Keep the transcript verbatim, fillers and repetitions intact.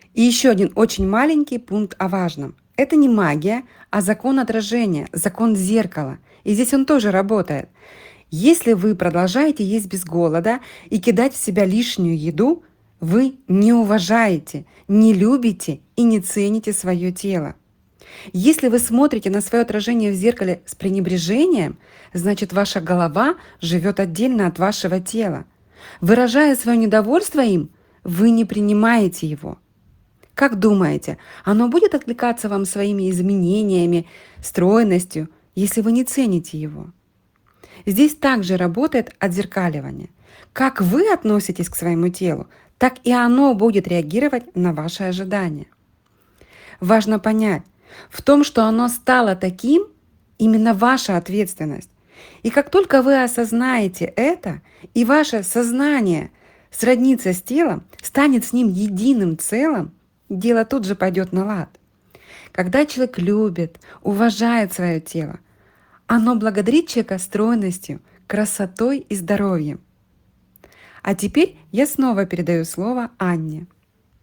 И еще один очень маленький пункт о важном. Это не магия, а закон отражения, закон зеркала. И здесь он тоже работает. Если вы продолжаете есть без голода и кидать в себя лишнюю еду, вы не уважаете, не любите и не цените свое тело. Если вы смотрите на свое отражение в зеркале с пренебрежением, значит ваша голова живет отдельно от вашего тела. Выражая свое недовольство им, вы не принимаете его. Как думаете, оно будет откликаться вам своими изменениями, стройностью, если вы не цените его? Здесь также работает отзеркаливание. Как вы относитесь к своему телу, так и оно будет реагировать на ваши ожидания. Важно понять, в том, что оно стало таким, именно ваша ответственность. И как только вы осознаете это, и ваше сознание сроднится с телом, станет с ним единым целым, дело тут же пойдет на лад. Когда человек любит, уважает свое тело, оно благодарит человека стройностью, красотой и здоровьем. А теперь я снова передаю слово Анне.